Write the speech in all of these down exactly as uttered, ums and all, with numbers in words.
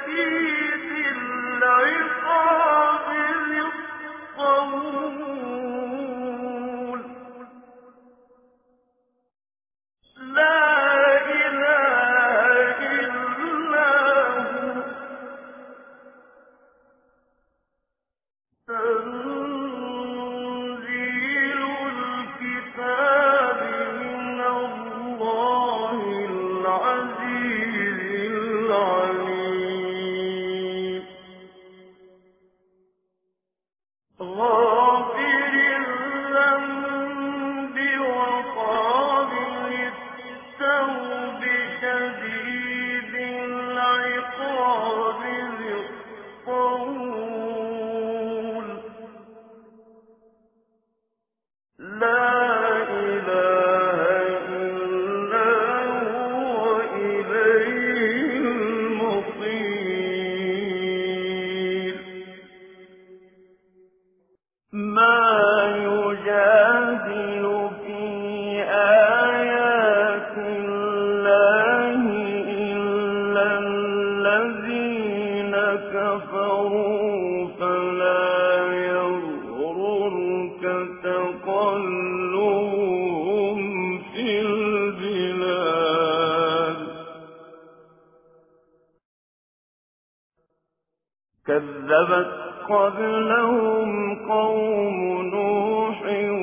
كذبت قبلهم قوم نوح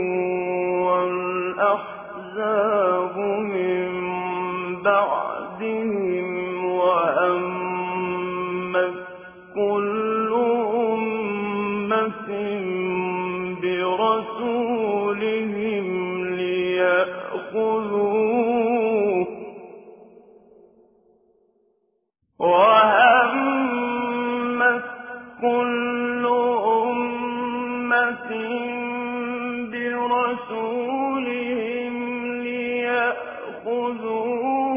والأحزاب من بعدهم وهمت كل أمة برسولهم ليأخذوه وهمت كل أمة برسولهم ليأخذوه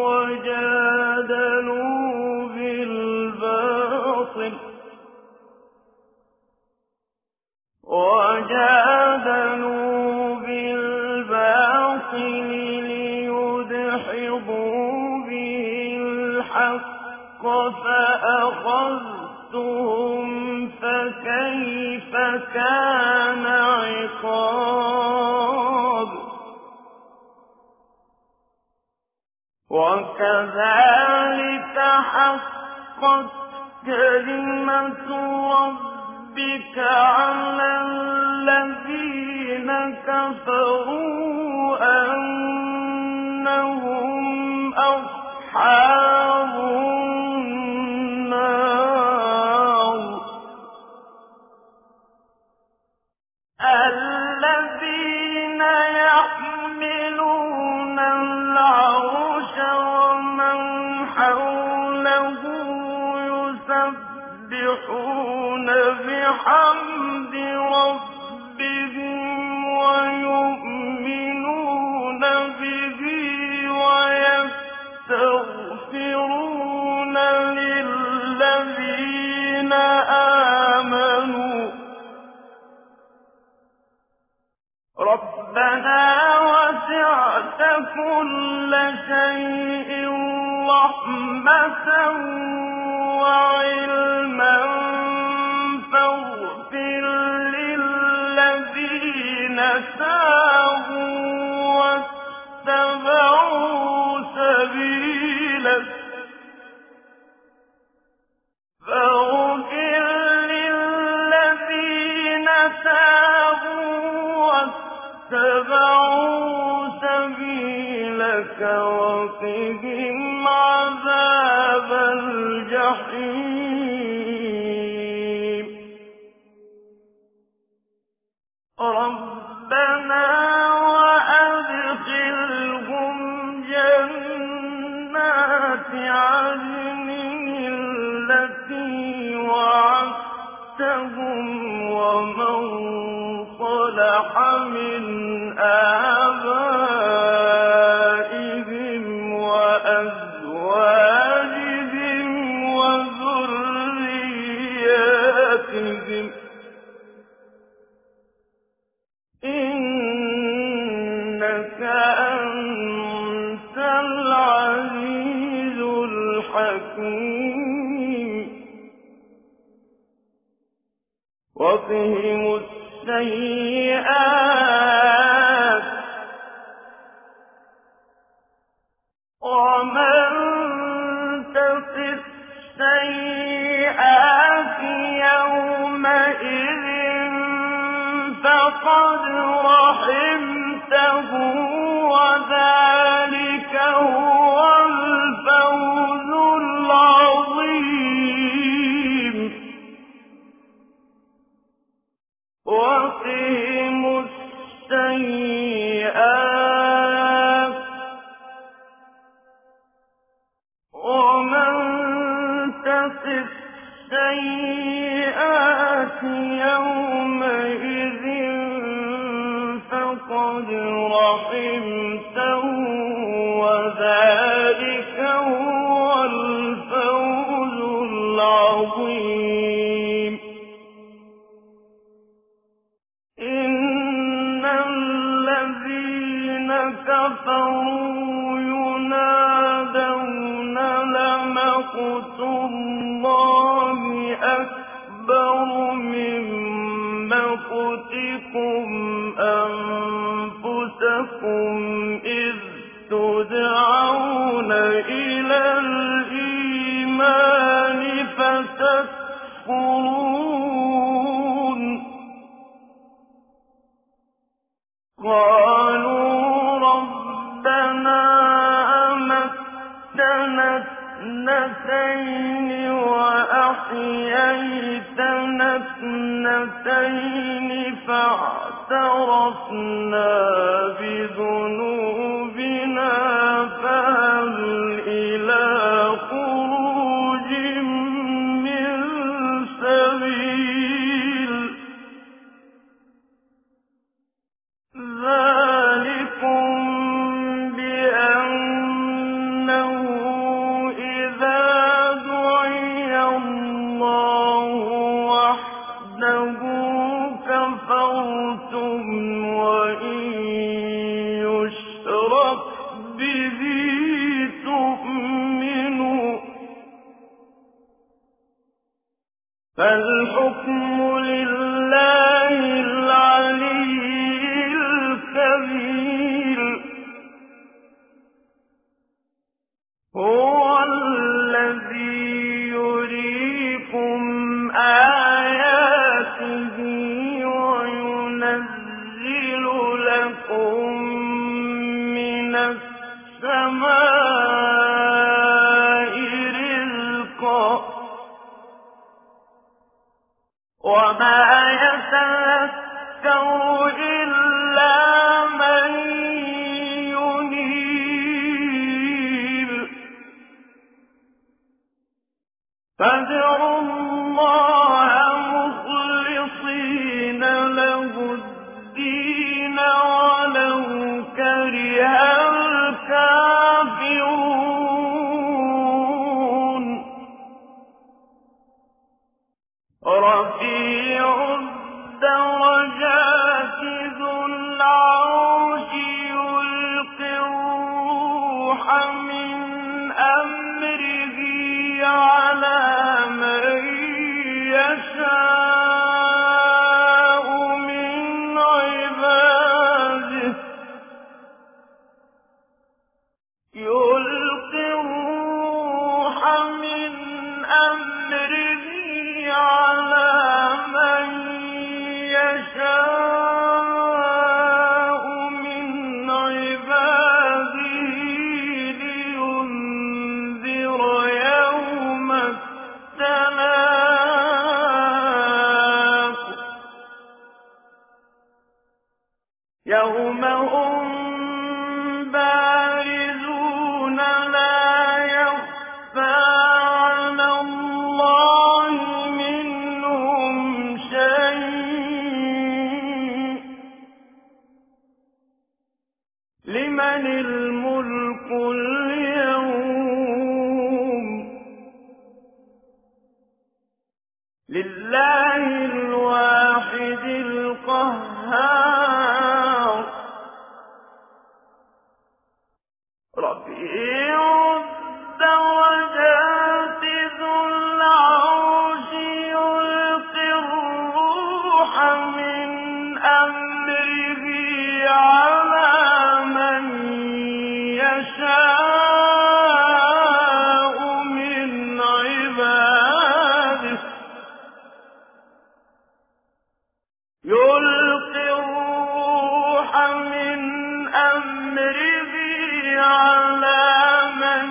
وجادلوا بالباطل وجادلوا بالباطل ليدحضوا به الحق فأخذتهم فكيف كان عقاب وكذلك حقت كلمة ربك على الذين كفروا أنهم أصحاب النار الذين يحملون العرش ومن حوله يسبحون بحمد ربهم ويؤمنون به ويستغفرون للذين آمنوا ربنا وسعت كل شيء رحمة وعلما فاغفر للذين تابوا واتبعوا سبيلك فاغفر للذين تابوا واتبعوا سبيلك وقهم عذاب الجحيم ربنا وأدخلهم جنات عدن التي وعدتهم ومن صلح من آبائهم وأزواجهم وذرياتهم إنك أنت العزيز الحكيم وقهم السيئات ومن تق السيئات يومئذ فقد رحمته وذلك هو الفوز العظيم وقهم السيئات ومن تق السيئات يومئذ فقد رحمته وذلك هو الفوز العظيم إن الذين كفروا ينادون لمقت الله أكبر من مقتكم أنفسكم إذ تدعون إلى الإيمان فتكفرون قالوا ربنا أمتنا اثنتين وأحييتنا اثنتين فاعترفنا بذنوبنا فهل إلى خروج من سبيل ذلكم بأنه إذا دعي الله وحده كفرتم وإن يشرك به تؤمنوا فالحكم لله العلي الكبير هو الذي يريكم آياته وينزل لكم من السماء رزقا وما يتذكر إلا من ينيب فادعوا الله مخلصين له الدين ولو كره الكافرون رفيع الدرجات ذو العرش يلقي الروح من أمره على من يشاء من عباده يلقي الروح من أمره على من يشاء من عباده لينذر يوم التلاق يوم هم بارزون لا يخفى على الله منهم شيء لمن الملك اليوم لله الواحد القهار رفيع الدرجات ذو العرش يلقي الروح من أمره على من يشاء من عباده يلقي الروح من أمره على من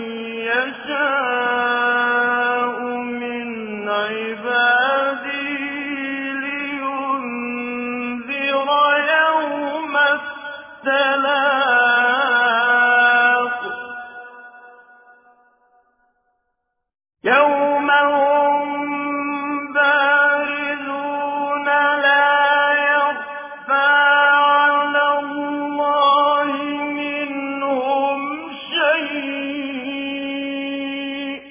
يشاء من عباده لينذر يوم التلاق يوم هم بارزون لا يخفى على الله منهم شيء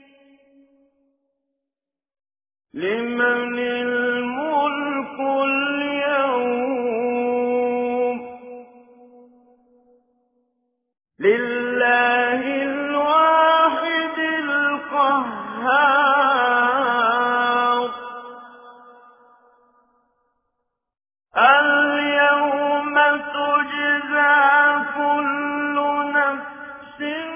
لمن الملك اليوم لله الواحد القهار اليوم تجزى كل نفس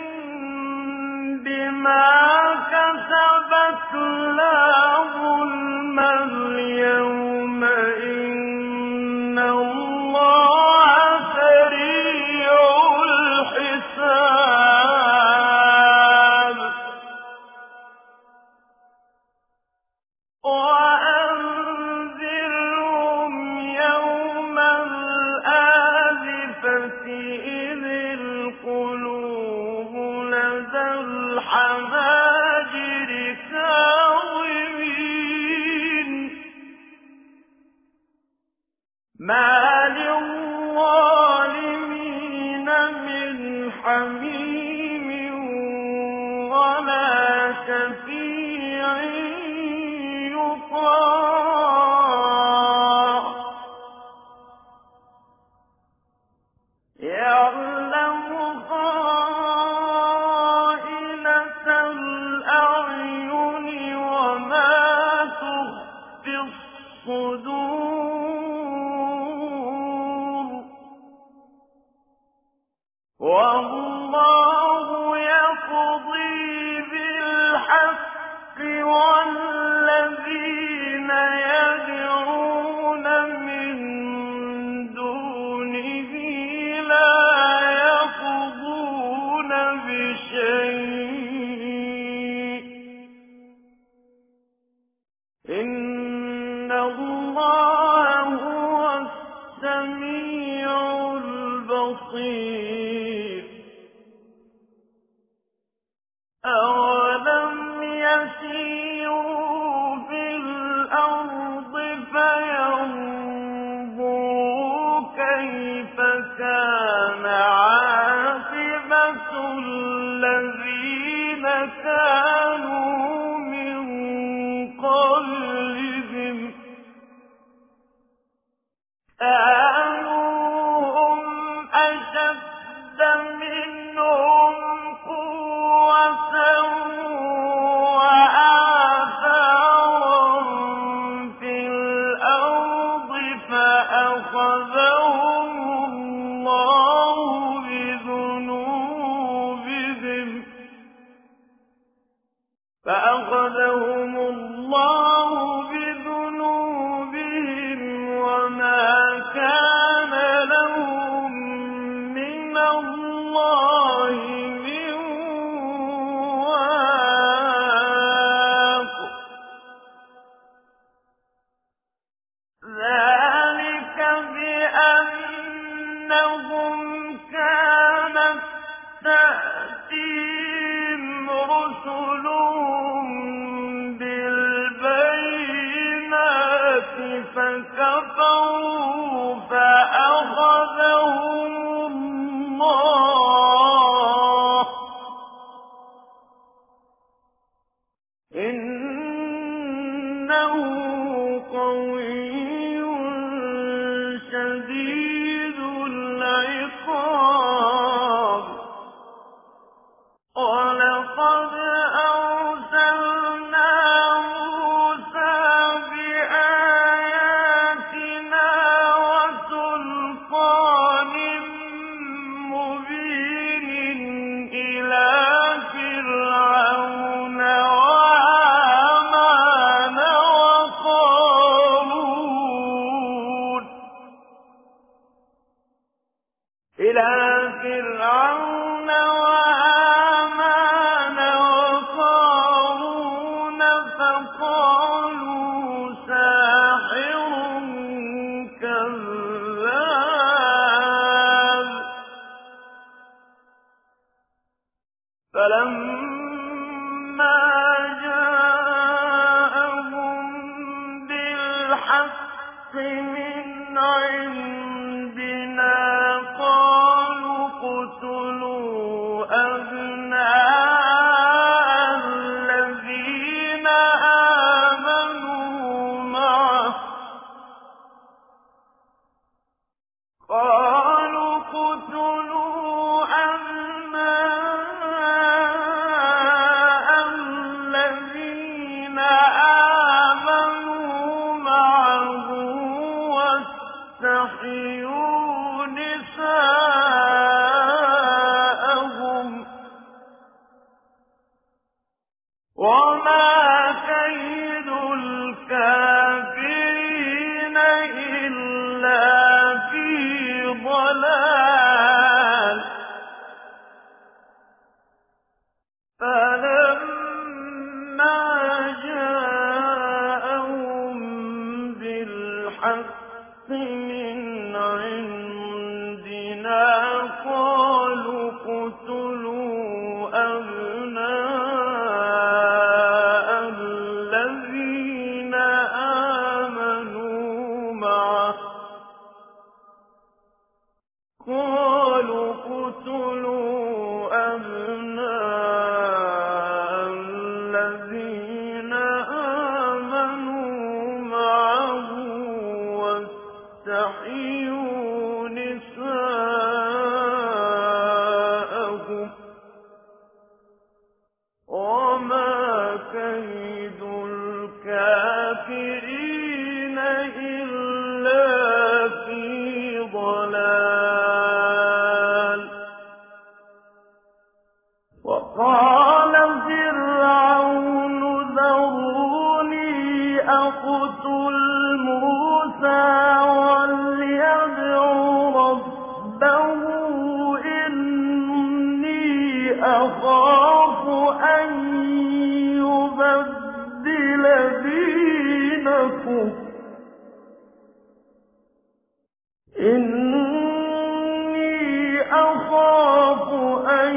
بما كسبت لا ظلم اليوم إن الله سريع الحساب وأنذرهم يوم الآزفة إذ القلوب لدى الحناجر كاظمين ما للظالمين من حميم ولا شفيع يطاع يعلم خائنة الأعين وما تخفي الصدور والله يقضي بالحق والذين يدعون من دونه لا يقضون بشيء إن الله هو السميع البصير أولم يسيروا في الأرض فينظروا كيف كان عاقبة الذين كانوا من قبلهم كانوا هم أشد منهم قوة وآثارا في الأرض فأخذهم الله بذنوبهم فأخذهم الله بذنوبهم وما كان لهم من الله من واق ذلك بأنهم كانت تأتيهم رسلهم بالبينات فكفروا فأخذهم الله إنه قوي شديد العقاب ولقد أرسلنا موسى بآياتنا من عندنا قالوا اقتلوا أبناء الذين آمنوا معه قالوا اقتلوا أبناء الذين آمنوا معه واستحيوا نساءهم وما كيد الكافرين إلا في ضلال فلما جاءهم بالحق من عندنا قالوا اقتلوا أبناء الذين آمنوا معه قالوا اقتلوا أبناء الذين آمنوا معه واستحيوا نساءهم وما كيد الكافرين إلا في ضلال وقال فرعون ذروني أقتل موسى وليدع ربه إني أخاف أن يبدل دينكم إني أخاف أن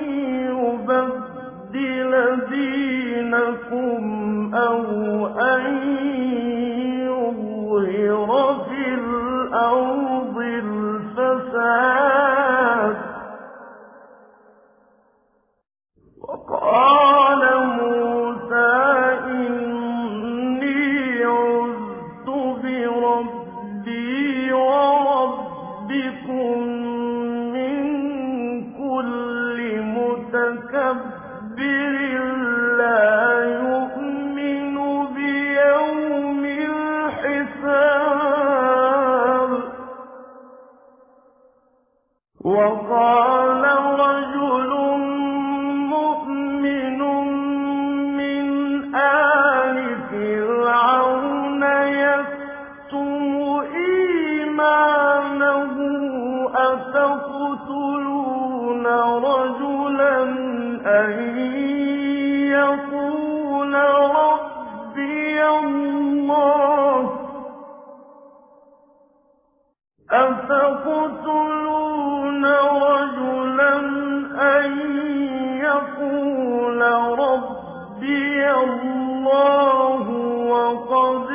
يبدل دينكم أو أن يظهر في الأرض الفساد وقال موسى إني عذت بربي وربكم من كل متكبر لا يؤمن بيوم الحساب وقال رجل مؤمن من آل فرعون يكتم إيمانه أتقتلون رجلا أن يقول ربي الله أتقتلون رجلا أن يقول ربي الله وقد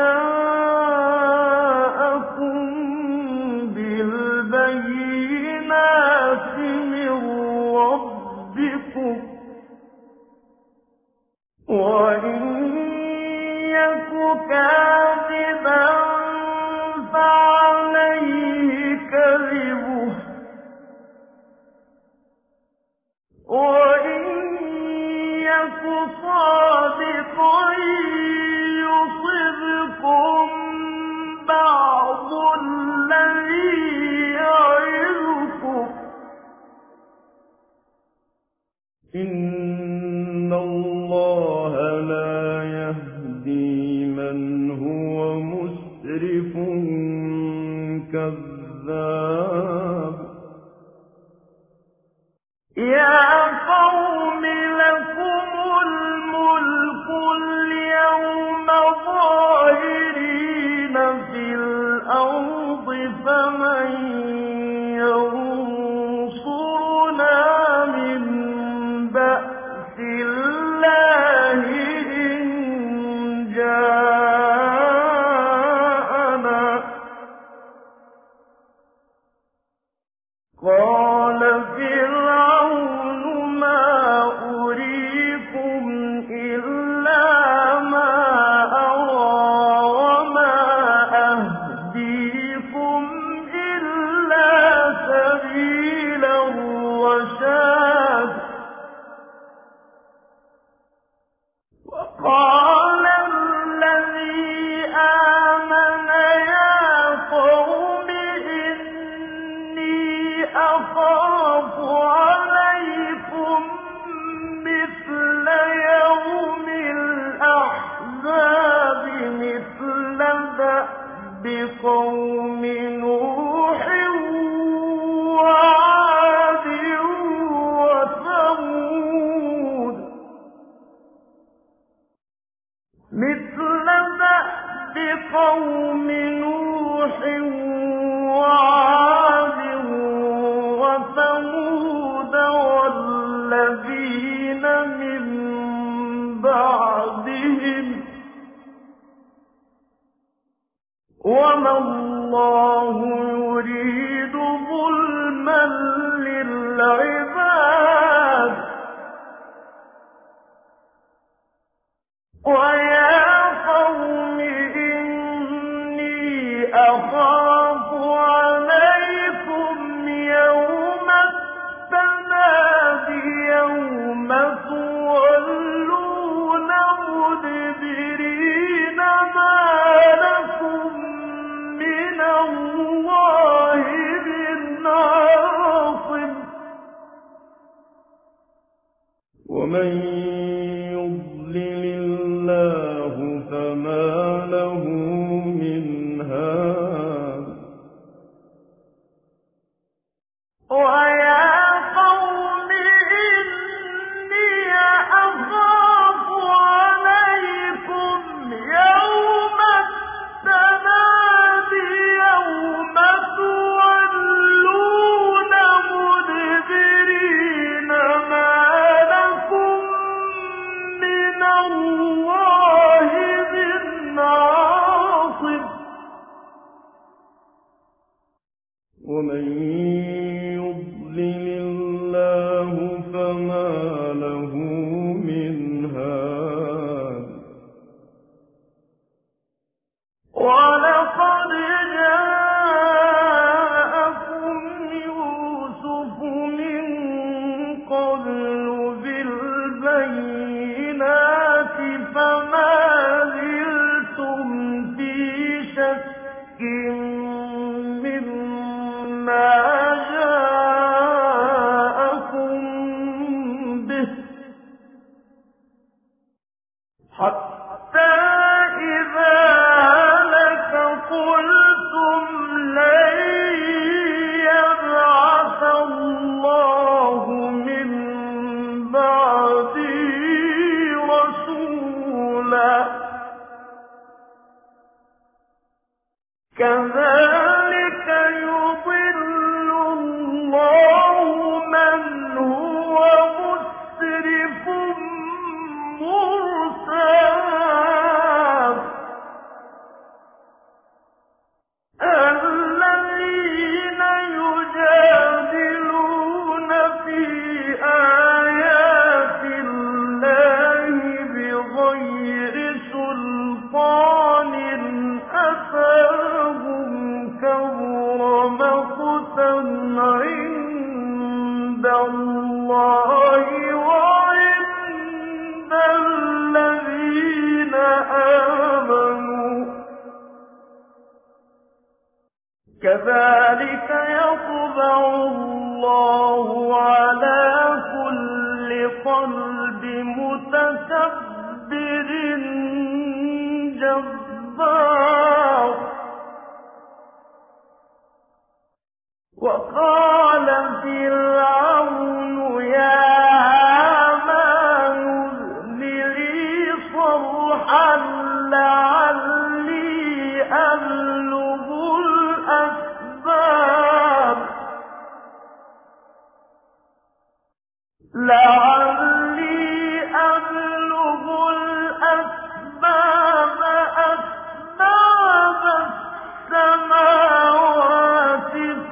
جاءكم بالبينات من ربكم وإن يك كاذبا فعليه كذبه وإن يك صادقا يصبكم بعض الذي يعظكم إن الله لا يهدي من هو مسرف مثل دأب قوم نوح وعاد وثمود والذين من بعدهم وما الله يريد ظلما للعباد ويا قوم إني أخاف عليكم يوم التناد يوم تولون مدبرين ما لكم من الله من عاصم ومن يضلل الله فما له من هاد ويا قوم إني أخاف عليكم يوم التناد يوم تولون مدبرين ما لكم من الله من عاصم ومن يضلل الله فما له من هاد ولقد جاءكم يوسف من قبل بالبينات فما زلتم في شك مما جاءكم به حتى إذا هلك قلتم لن يبعث الله من بعده رسولا كذلك يضل الله من هو مسرف مرتاب الذين يجادلون في آيات الله بغير سلطان أتاهم كبر مقتا عند الله وعند الذين آمنوا كذلك يطبع الله على كل قلب متكبر جبار وقال فرعون يا هامان ابن لي صرحا لعلي أبلغ الأسباب لعلي أبلغ الأسباب أسباب السماوات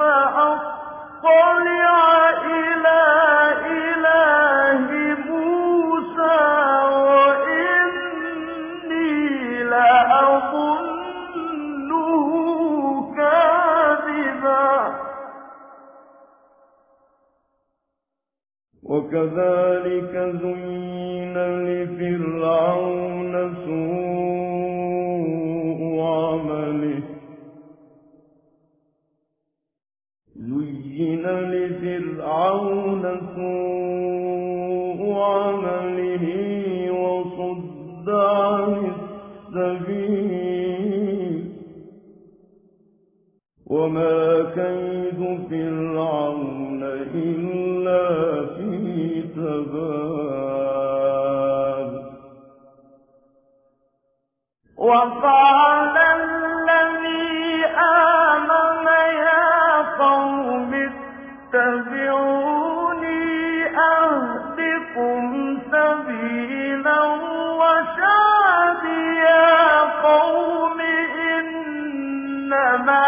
فأطلع إلى إله موسى وإني لأظنه كاذبا وكذلك زين لفرعون سوء عمله زين لفرعون سوء عمله وصد عن السبيل وما كيد فرعون إلا في تباب وقال الذي آمن يا قوم اتبعوني أهدكم سبيلا الرشاد يا قوم إنما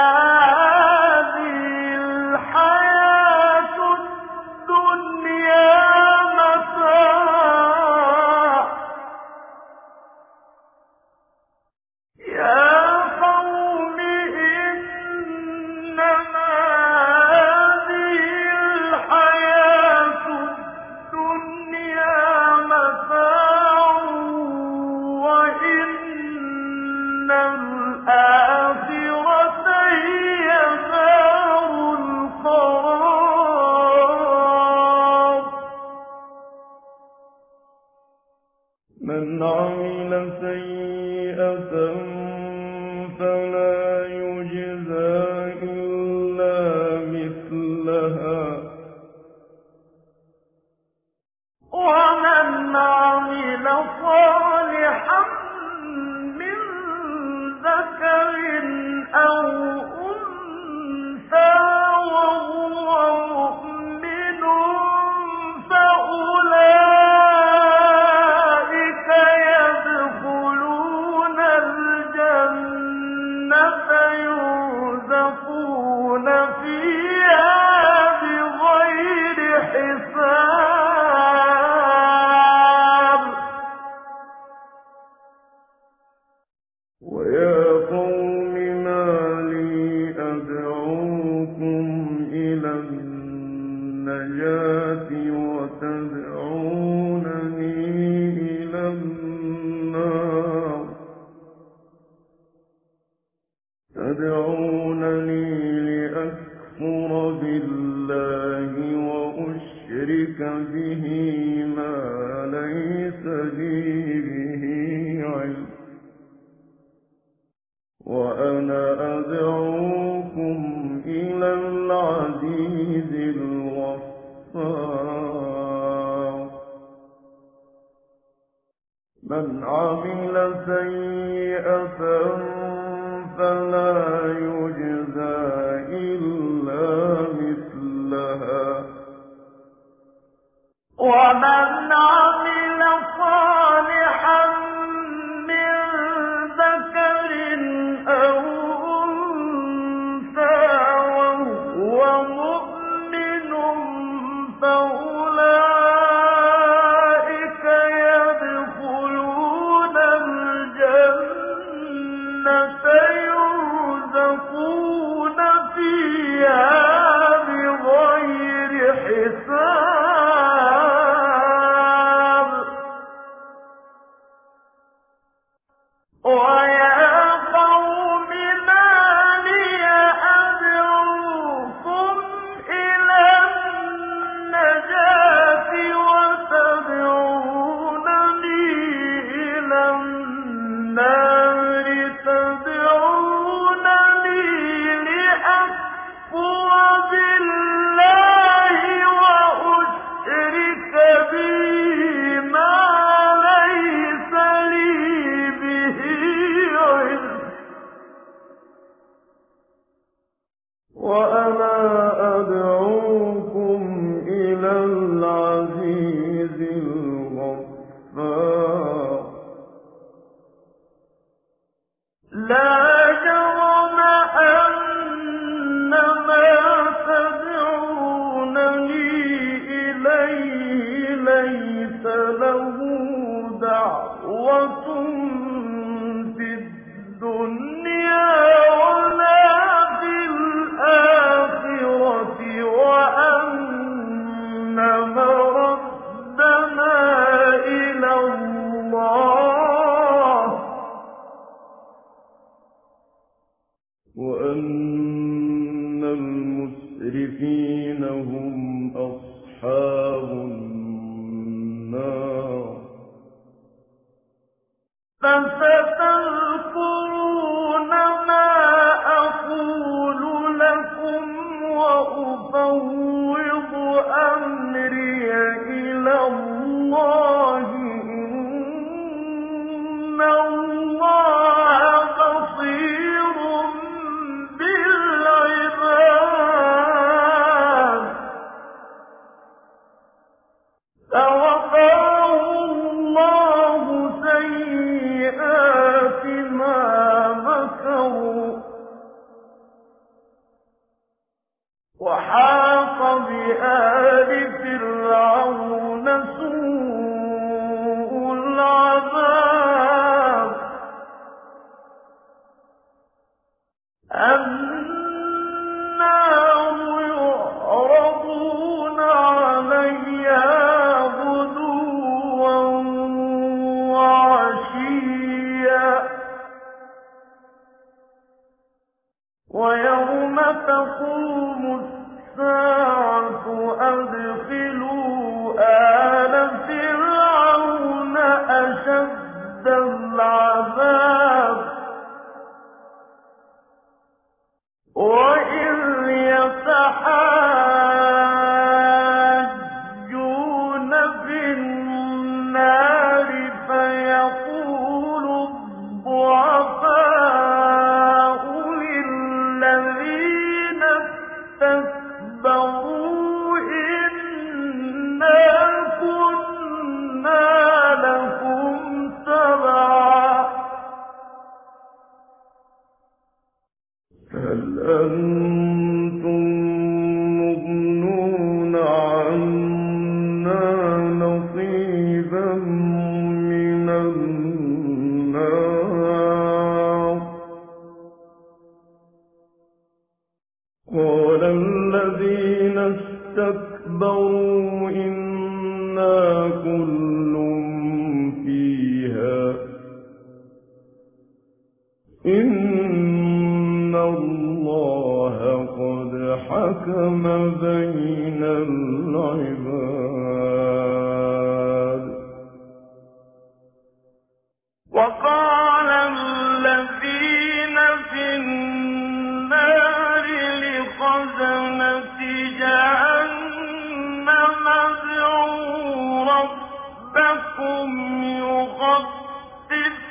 من عمل سيئة فلا يجزى إلا مثلها ومن عمل صالحا من ذكر أو أنثى وهو مؤمن فأولئك يدخلون الجنة يرزقون فيها بغير حساب. ويا قوم ما لي أدعوكم إلى النجاة وتدعونني إلى النار تدعونني لأكفر بالله وأشرك به ما ليس لي به علم وأنا أدعوكم إلى العزيز الغفار. من عمل سيئة فلا يجزى إلا مثلها ومن عمل صالحا من ذكر أو أنثى وهو مؤمن فأولئك يدخلون الجنة يرزقون فيها بغير حساب. ويا قوم ما لي أدعوكم إلى النجاة وتدعونني إلى النار تدعونني لأكفر بالله وأشرك به ما ليس لي به علم وأنا أدعوكم إلى العزيز الغفار. لا جرم أن ما تدعونني إليه ليس له دعوة في الدنيا ولا في الآخرة وأن مردنا إلى الله وأن المسرفين هم أصحاب النار. فستذكرون ما أقول لكم وأفوض أمري إلى الله إن الله ويوم تقوم الساعة أدخلوا آل فرعون أشد العذاب وإذ يتحاجون في النار فيقول الضعفاء للذين استكبروا إنا كنا لكم تبعا هل أنتم مغنون عنا نصيبا من النار قال الذين استكبروا إنا كل فيها إن الله قد حكم بين العباد وقال الذين في النار لخزنة جهنم ادعوا ربكم يخفف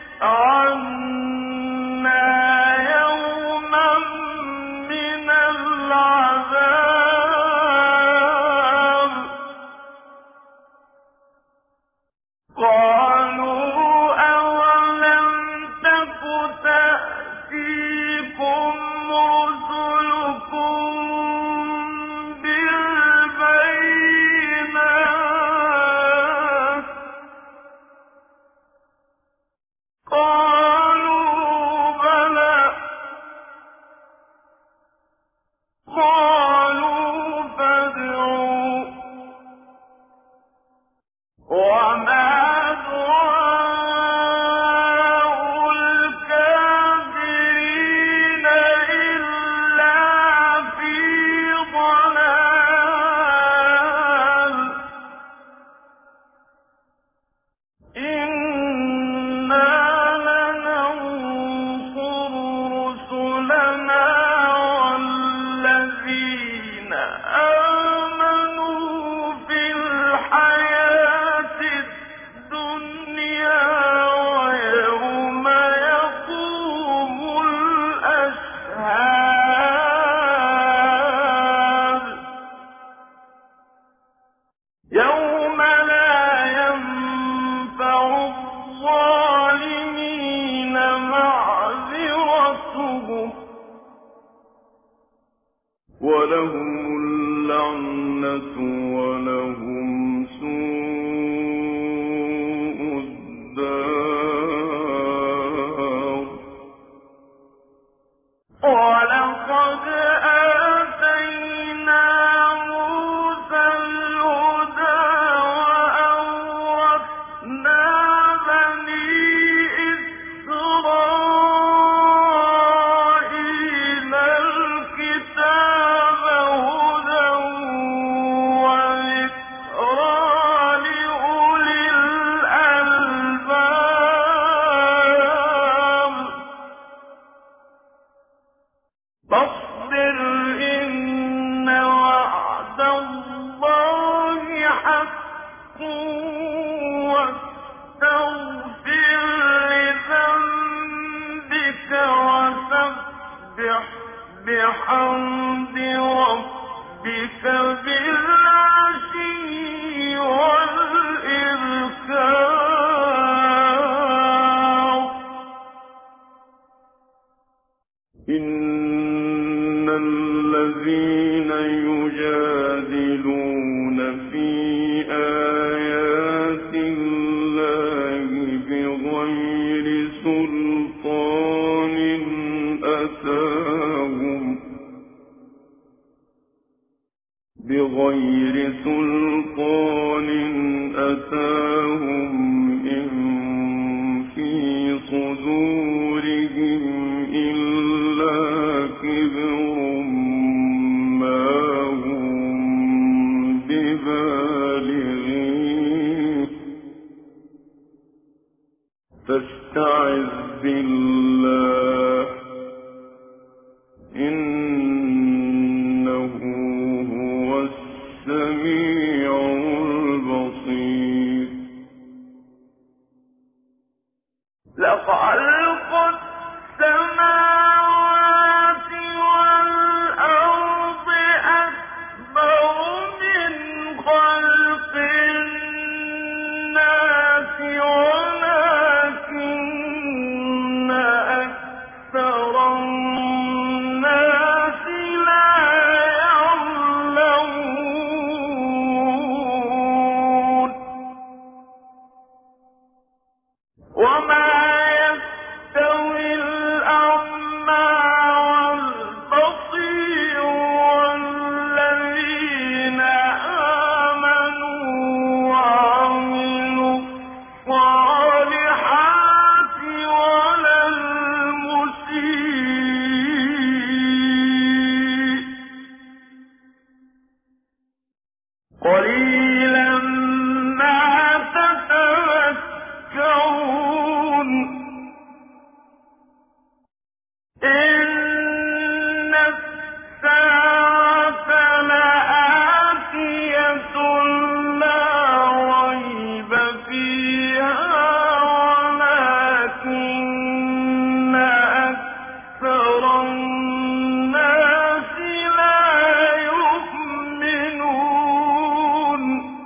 عنا يوما من العذاب قالوا أولم تك تأتيكم رسلكم بالبينات قالوا بلى قالوا فادعوا وما دعاء الكافرين إلا في ضلال إنا لننصر رسلنا والذين آمنوا في الحياة الدنيا ويوم يقوم الأشهاد يوم لا ينفع الظالمين معذرتهم ولهم اللعنة ولهم سوء الدار ولقد آتينا موسى الهدى وأورثنا بني إسرائيل الكتاب هدى وذكرى لأولي الألباب فاصبر إن وعد الله حق واستغفر لذنبك وسبح بحمد ربك بالعشي والإبكار إن الذين يجادلون في آيات الله بغير سلطان أتاهم بغير سلطان أتاهم إن في صدورهم إلا كبر فاستعذ بالله إنه هو السميع البصير. لخلق السماوات والأرض أكبر من خلق الناس ولكن أكثر الناس لا يعلمون. وما قليلا ما تتذكرون. إن الساعة لآتية لا ريب فيها ولكن أكثر الناس لا يؤمنون.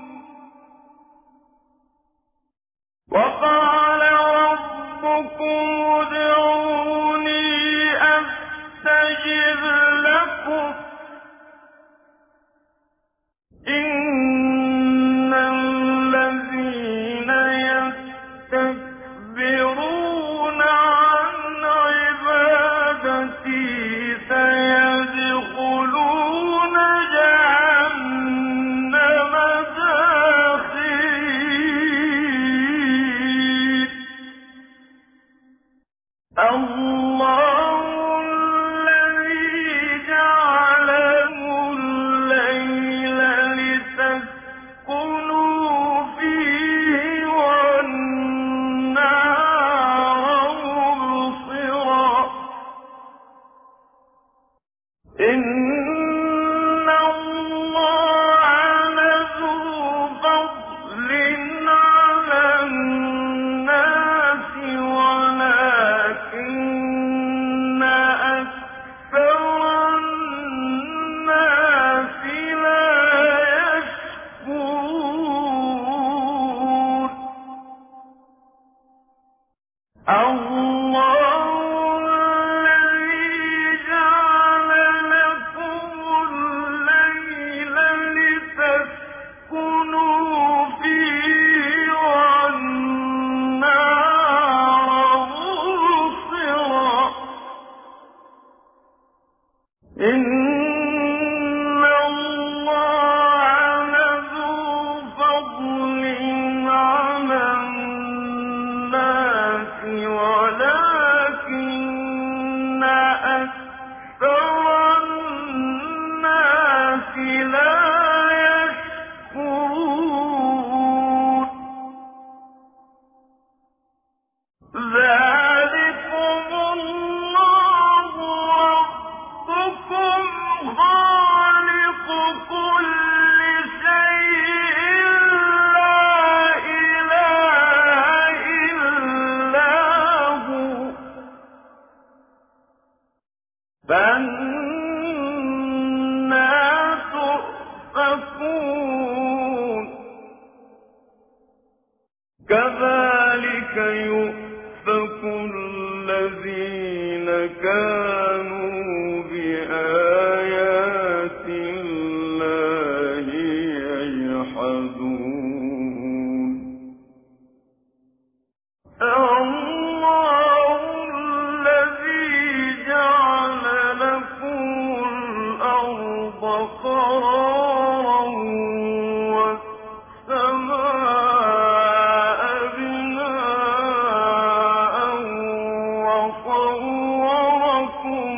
وقال ربكم ادعوني أستجب لكم إن الذين يستكبرون عن عبادتي سيدخلون جهنم داخرين. الله الذي جعل الليل لتسكنوا فيه والنهار مبصرا. إن الله لذو فضل على الناس ولكن أكثر الناس لا يشكرون. الله الذي جعل لكم الليل لتسكنوا فيه والنهار مبصرا. إن الله لذو فضل على الناس ولكن أكثر الناس لا يشكرون. ذلكم الله ربكم خالق كل شيء لا إله إلا هو فأنى تؤفكون. كذلك يؤفك الذين كانوا بآيات الله يجحدون. الله الذي جعل لكم الأرض قرارا والسماء بناء وصوركم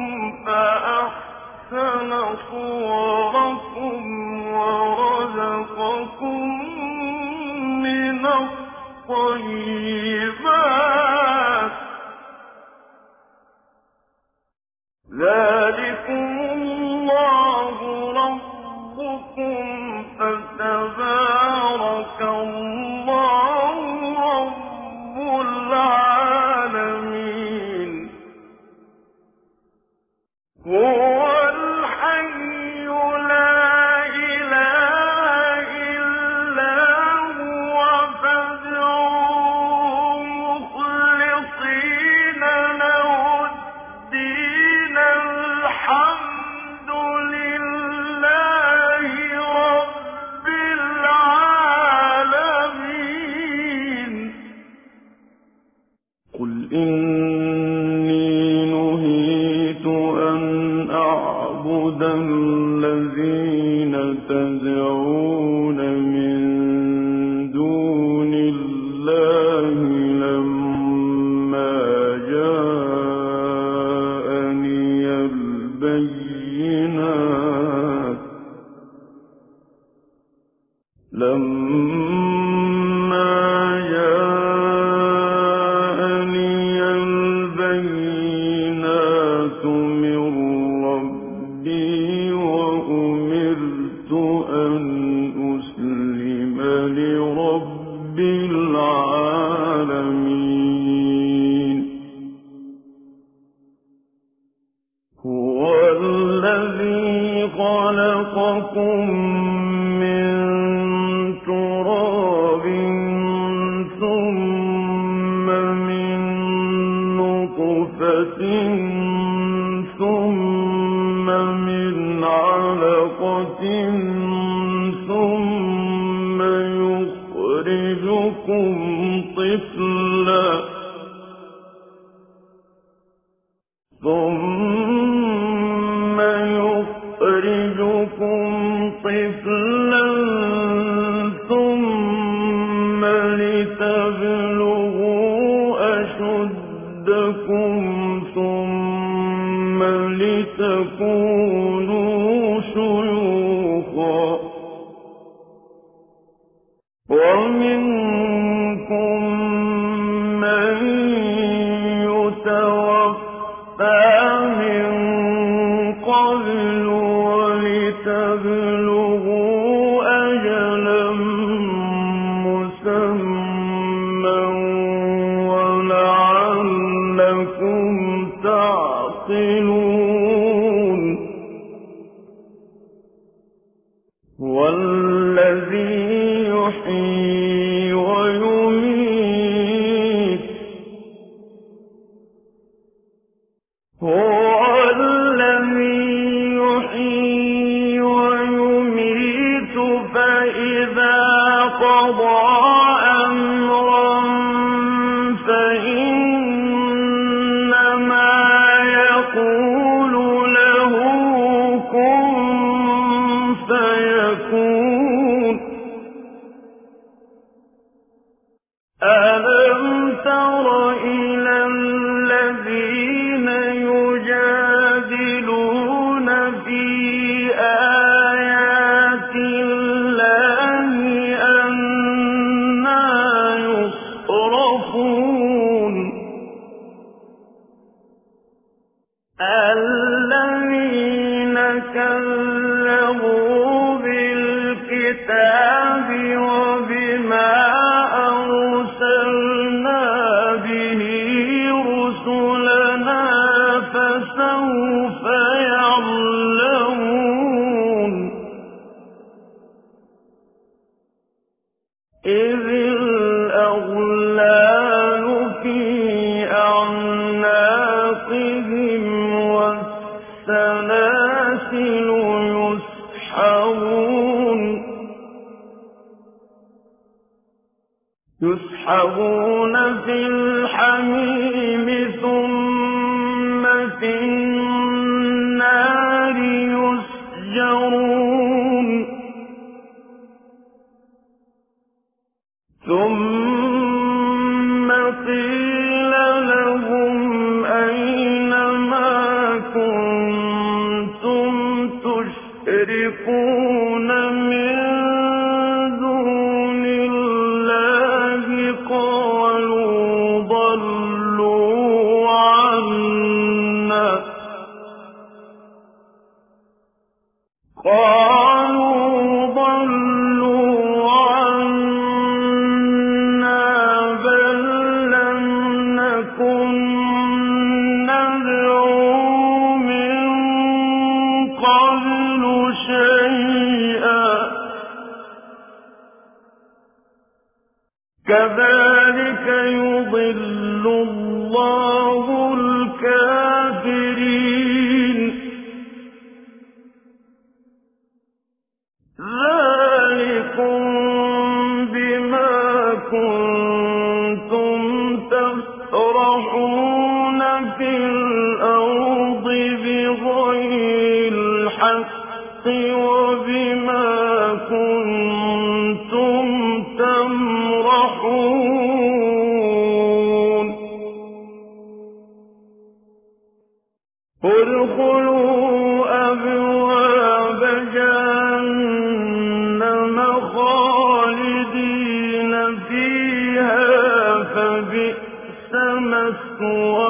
إني نهيت أن أعبد الذين تدعون من دون الله لما جاءني البينات لما جاءني البينات من ربي وأمرت أن أسلم لرب العالمين هو الذي خلقكم من تراب ثم من نطفة ثم من علقة ثم يخرجكم طفلا ثم يخرجكم طفلا ثم لتبلغوا أشدكم ثم لتكونوا شيوخا ومنكم من يتوفى من قبل ولتبلغوا أجلا مسمى ولعلكم تعقلون والذي يحيي ويميت هو الذي يحيي ويميت فإذا قضى أمرا فإنما يقول له كن فيكون ألم تر إلى الذين يجادلون في آيات الله أنى يصرفون الذين كذبوا بالكتاب وبما أرسلنا به رسلنا فسوف يعلمون إذ الأغلال في أعناقهم والسلاسل يسحبون يسحبون في الحميم ثم في النار يسجرون ثم قيل لهم أين ما كنتم تشركون من دون الله قالوا في الأرض بغير الحق وبما كنتم تمرحون ادخلوا أبواب جهنم خالدين فيها فبئس مثوى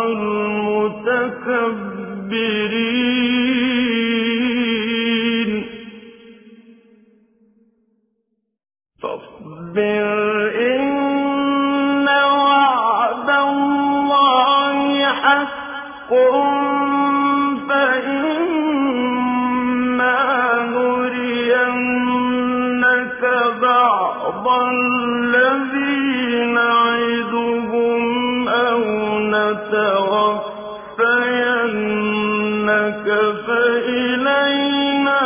المتكبرين فاصبر إن وعد الله حق فإما نرينك بعض الذي نعدهم أو نتوفينك فإلينا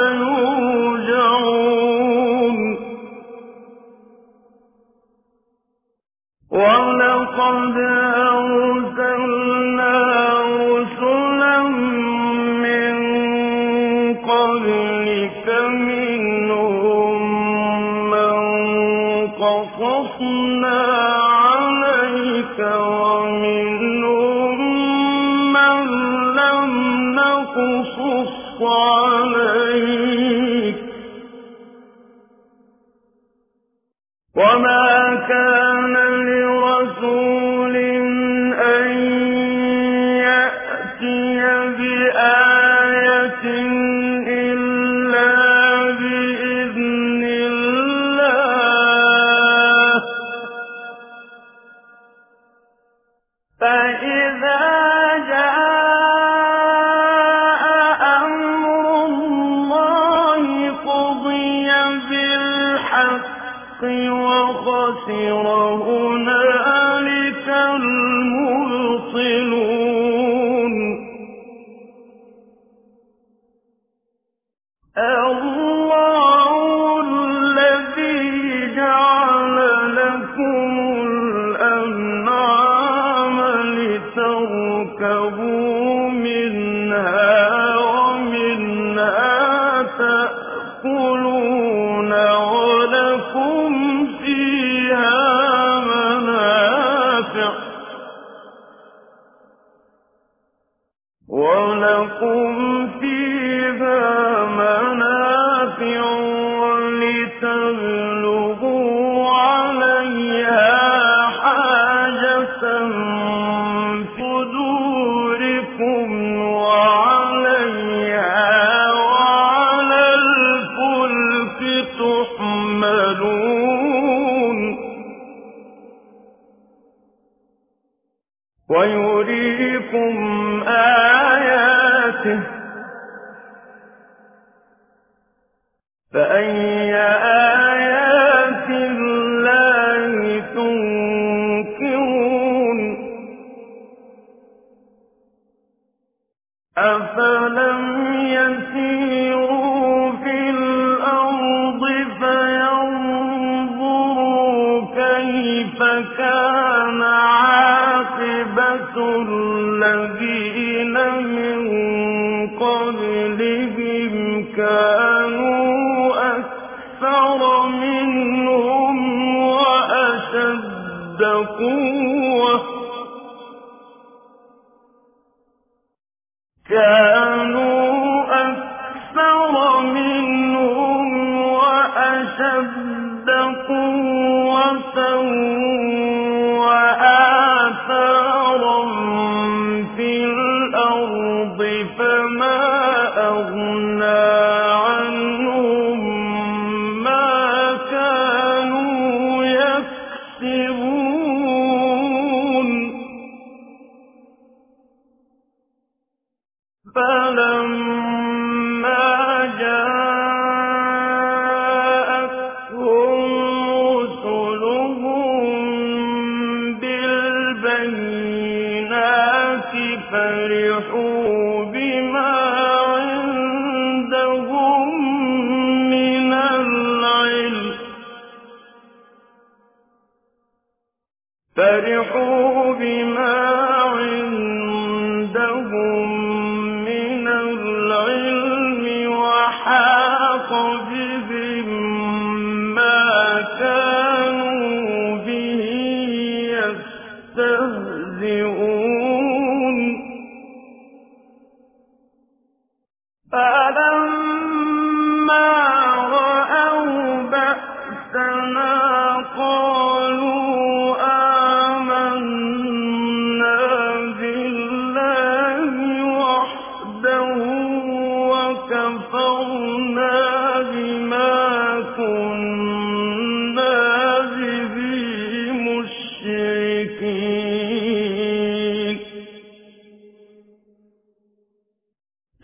يرجعون ولقد أرسلنا رسلا من قبلك منهم من قصصنا عليك ومنهم من لم نقصص عليك وما كان لرسول أن يأتي بآية إلا بإذن الله فإذا جاء أمر الله قضي بالحق وخسر هنالك المبطلون الله الذي جعل لكم الأنعام لتركبوا منها ومنها تأكلون ولكم فيها منافع ولكم فيها منافع ولتبلغوا عليها حاجة في صدوركم وعليها وعلى الفلك تحملون ويريكم آياته فأي آيات الله تنكرون أفلم يسيروا في الأرض فينظروا كيف كان عاقبة الذين من قبلهم كانوا أكثر منهم وأشد قوة كانوا أكثر منهم وأشد قوة وآثارا في الأرض فما أغنى عنهم ما كانوا يكسبون فلما جاءتهم رسلهم بالبينات فرحوا بما عندهم من العلم فرحوا بما عندهم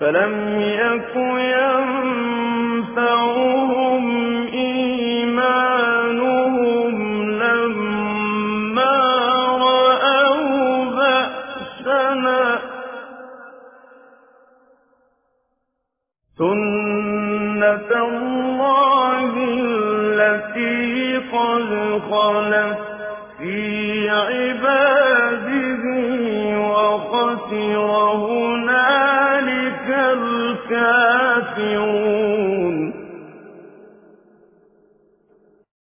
فلم يك ينفعهم إيمانهم لما رأوا بأسنا سنة الله التي قد خلت في